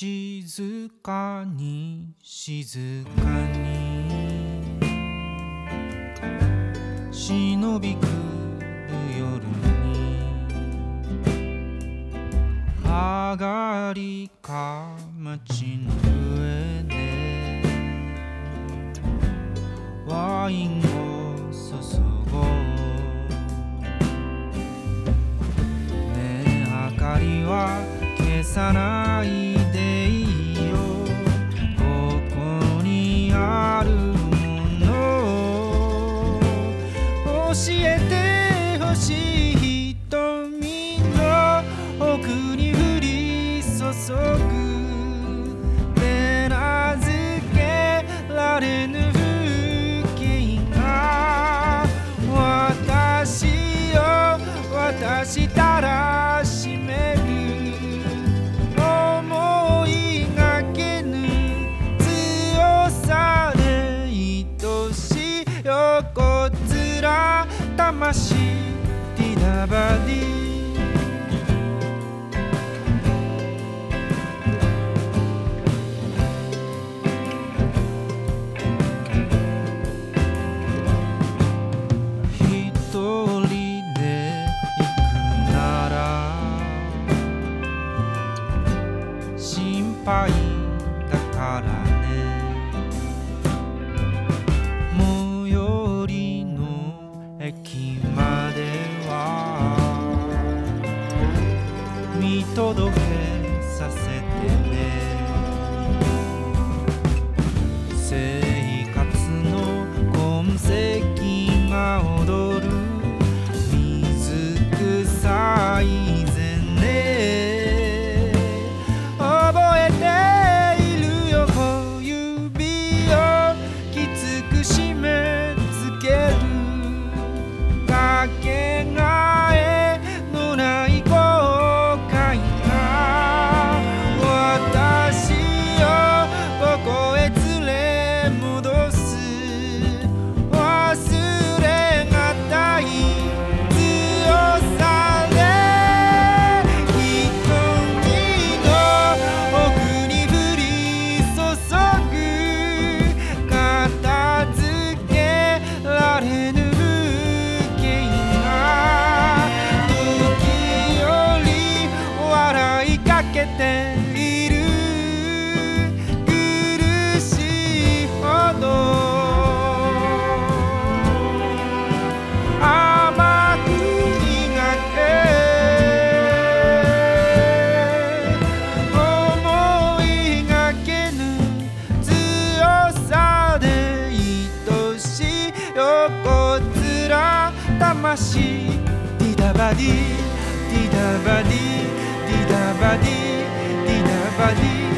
静かに静かに忍び来る夜に上がりか街の上でワインを注ごうねえ明かりは消さないでいいよここにあるもの教えてほしい瞳の奥に降り注ぐ手なずけられぬ風景が私を渡したらしめる横面魂ディダバディ一人で行くなら心配だからね駅までは見届けさせてね生活の痕跡が踊る水臭い前例覚えているよ小指をきつく締め付けるかけがえのない後悔が私をここへ連れ戻す忘れがたい強さで瞳の奥に降り注ぐ片付けられぬけている苦しいほど甘く苦手思いがけぬ強さで愛しい横面魂ディダバディディダバディディダバディディダバディ